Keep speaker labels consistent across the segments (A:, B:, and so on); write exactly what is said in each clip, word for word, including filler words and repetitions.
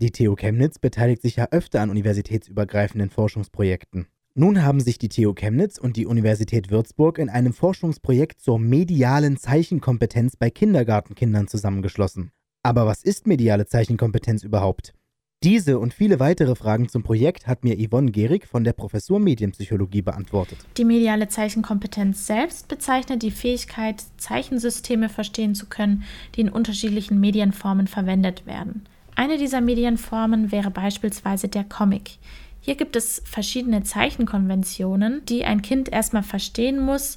A: Die T U Chemnitz beteiligt sich ja öfter an universitätsübergreifenden Forschungsprojekten. Nun haben sich die T U Chemnitz und die Universität Würzburg in einem Forschungsprojekt zur medialen Zeichenkompetenz bei Kindergartenkindern zusammengeschlossen. Aber was ist mediale Zeichenkompetenz überhaupt? Diese und viele weitere Fragen zum Projekt hat mir Yvonne Gehrig von der Professur Medienpsychologie beantwortet.
B: Die mediale Zeichenkompetenz selbst bezeichnet die Fähigkeit, Zeichensysteme verstehen zu können, die in unterschiedlichen Medienformen verwendet werden. Eine dieser Medienformen wäre beispielsweise der Comic. Hier gibt es verschiedene Zeichenkonventionen, die ein Kind erstmal verstehen muss,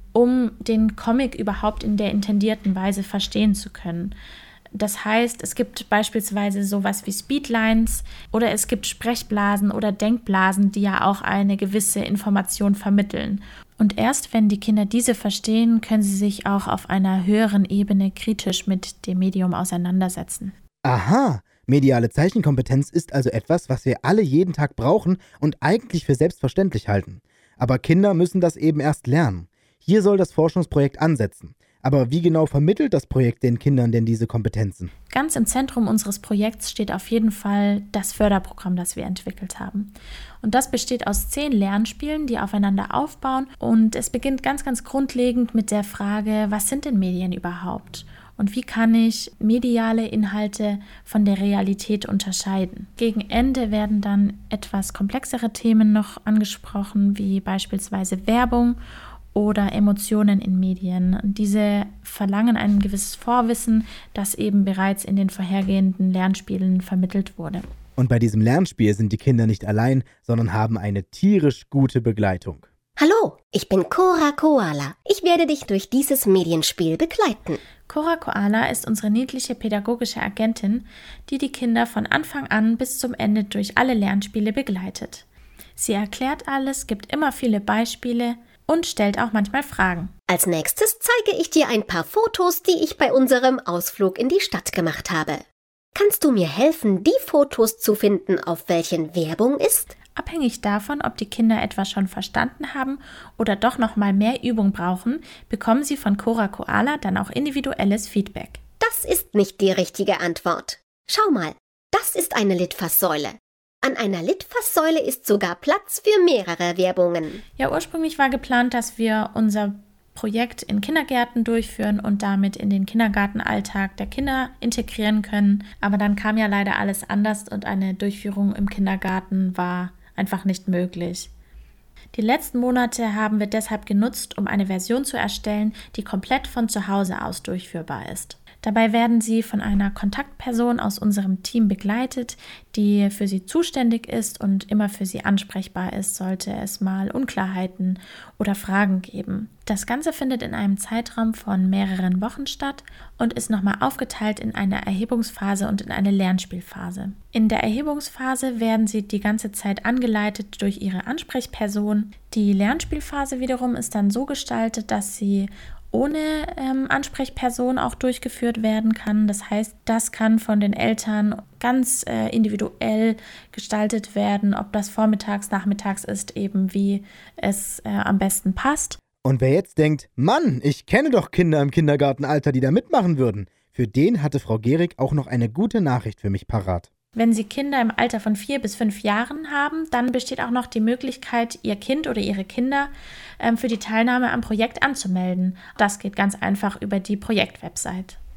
B: um den Comic überhaupt in der intendierten Weise verstehen zu können. Das heißt, es gibt beispielsweise sowas wie Speedlines oder es gibt Sprechblasen oder Denkblasen, die ja auch eine gewisse Information vermitteln. Und erst wenn die Kinder diese verstehen, können sie sich auch auf einer höheren Ebene kritisch mit dem Medium auseinandersetzen.
A: Aha, mediale Zeichenkompetenz ist also etwas, was wir alle jeden Tag brauchen und eigentlich für selbstverständlich halten. Aber Kinder müssen das eben erst lernen. Hier soll das Forschungsprojekt ansetzen. Aber wie genau vermittelt das Projekt den Kindern denn diese Kompetenzen?
B: Ganz im Zentrum unseres Projekts steht auf jeden Fall das Förderprogramm, das wir entwickelt haben. Und das besteht aus zehn Lernspielen, die aufeinander aufbauen. Und es beginnt ganz, ganz grundlegend mit der Frage, was sind denn Medien überhaupt? Und wie kann ich mediale Inhalte von der Realität unterscheiden? Gegen Ende werden dann etwas komplexere Themen noch angesprochen, wie beispielsweise Werbung oder Emotionen in Medien. Diese verlangen ein gewisses Vorwissen, das eben bereits in den vorhergehenden Lernspielen vermittelt wurde.
A: Und bei diesem Lernspiel sind die Kinder nicht allein, sondern haben eine tierisch gute Begleitung.
C: Hallo, ich bin Cora Koala. Ich werde dich durch dieses Medienspiel begleiten.
B: Cora Koala ist unsere niedliche pädagogische Agentin, die die Kinder von Anfang an bis zum Ende durch alle Lernspiele begleitet. Sie erklärt alles, gibt immer viele Beispiele und stellt auch manchmal Fragen.
C: Als nächstes zeige ich dir ein paar Fotos, die ich bei unserem Ausflug in die Stadt gemacht habe. Kannst du mir helfen, die Fotos zu finden, auf welchen Werbung ist?
B: Abhängig davon, ob die Kinder etwas schon verstanden haben oder doch noch mal mehr Übung brauchen, bekommen sie von Cora Koala dann auch individuelles Feedback.
C: Das ist nicht die richtige Antwort. Schau mal, das ist eine Litfaßsäule. An einer Litfaßsäule ist sogar Platz für mehrere Werbungen.
B: Ja, ursprünglich war geplant, dass wir unser Projekt in Kindergärten durchführen und damit in den Kindergartenalltag der Kinder integrieren können. Aber dann kam ja leider alles anders und eine Durchführung im Kindergarten war einfach nicht möglich. Die letzten Monate haben wir deshalb genutzt, um eine Version zu erstellen, die komplett von zu Hause aus durchführbar ist. Dabei werden sie von einer Kontaktperson aus unserem Team begleitet, die für sie zuständig ist und immer für sie ansprechbar ist, sollte es mal Unklarheiten oder Fragen geben. Das Ganze findet in einem Zeitraum von mehreren Wochen statt und ist nochmal aufgeteilt in eine Erhebungsphase und in eine Lernspielphase. In der Erhebungsphase werden sie die ganze Zeit angeleitet durch ihre Ansprechperson. Die Lernspielphase wiederum ist dann so gestaltet, dass sie ohne ähm, Ansprechperson auch durchgeführt werden kann. Das heißt, das kann von den Eltern ganz äh, individuell gestaltet werden, ob das vormittags, nachmittags ist, eben wie es äh, am besten passt.
A: Und wer jetzt denkt, Mann, ich kenne doch Kinder im Kindergartenalter, die da mitmachen würden, für den hatte Frau Gehrig auch noch eine gute Nachricht für mich parat.
B: Wenn Sie Kinder im Alter von vier bis fünf Jahren haben, dann besteht auch noch die Möglichkeit, Ihr Kind oder Ihre Kinder ähm, für die Teilnahme am Projekt anzumelden. Das geht ganz einfach über die Projektwebsite.